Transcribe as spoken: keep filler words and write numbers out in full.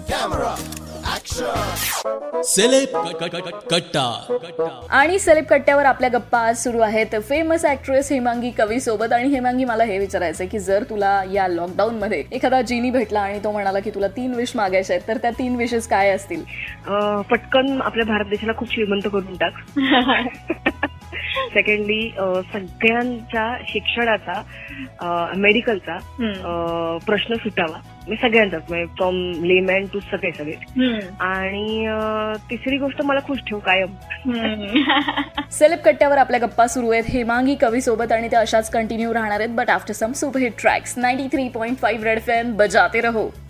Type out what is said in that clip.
Celeb कट्टा. आणि celeb कट्ट्यावर आपल्या गप्पा आज सुरू आहेत फेमस ऍक्ट्रेस हेमांगी कवी सोबत. आणि हेमांगी, मला हे विचारायचंय की जर तुला या लॉकडाऊन मध्ये एखादा जिनी भेटला आणि तो म्हणाला की तुला तीन विश मागायचे आहेत, तर त्या तीन विशेस काय असतील? पटकन आपल्या भारत देशाला खूप श्रीमंत करून टाक. सेकंडली, सगळ्यांच्या शिक्षणाचा, मेडिकलचा प्रश्न सुटावा, मी सगळ्यांचाच, म्हणजे फ्रॉम लेमॅन टू सगळे सगळे. आणि तिसरी गोष्ट, मला खुश ठेव कायम. सेलेब कट्ट्यावर आपल्या गप्पा सुरू आहेत हेमांगी कवी सोबत आणि त्या अशाच कंटिन्यू राहणार आहेत, but after some super hit tracks. Ninety three point five Red F M, बजाते रहो.